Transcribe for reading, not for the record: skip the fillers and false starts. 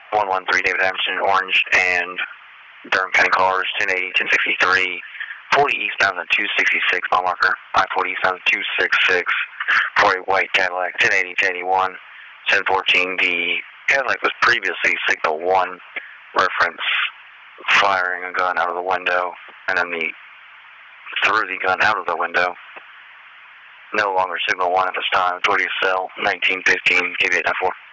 113 David Anderson, Orange, and Durham County cars, 1080, 1063, 40 eastbound on 266, mile marker, I-40 eastbound on 266, for a white Cadillac, 1080, 1081, 1014. The Cadillac was previously signal 1, reference firing a gun out of the window, and then threw the gun out of the window. No longer signal 1 at this time. Authority to sell, 1915, KB894.